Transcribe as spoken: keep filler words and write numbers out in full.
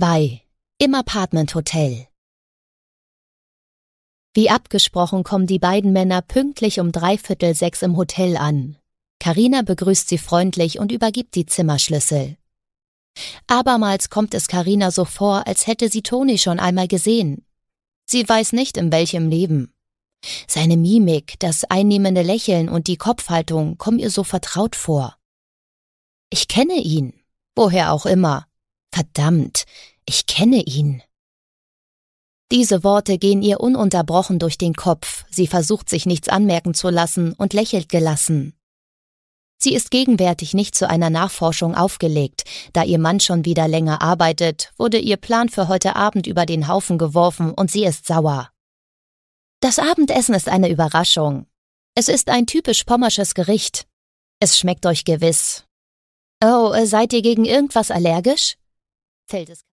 zwei. Im Apartment-Hotel. Wie abgesprochen kommen die beiden Männer pünktlich um dreiviertel sechs im Hotel an. Carina begrüßt sie freundlich und übergibt die Zimmerschlüssel. Abermals kommt es Carina so vor, als hätte sie Toni schon einmal gesehen. Sie weiß nicht, in welchem Leben. Seine Mimik, das einnehmende Lächeln und die Kopfhaltung kommen ihr so vertraut vor. Ich kenne ihn. Woher auch immer. Verdammt, ich kenne ihn. Diese Worte gehen ihr ununterbrochen durch den Kopf. Sie versucht, sich nichts anmerken zu lassen und lächelt gelassen. Sie ist gegenwärtig nicht zu einer Nachforschung aufgelegt. Da ihr Mann schon wieder länger arbeitet, wurde ihr Plan für heute Abend über den Haufen geworfen und sie ist sauer. Das Abendessen ist eine Überraschung. Es ist ein typisch pommersches Gericht. Es schmeckt euch gewiss. Oh, seid ihr gegen irgendwas allergisch? Fällt es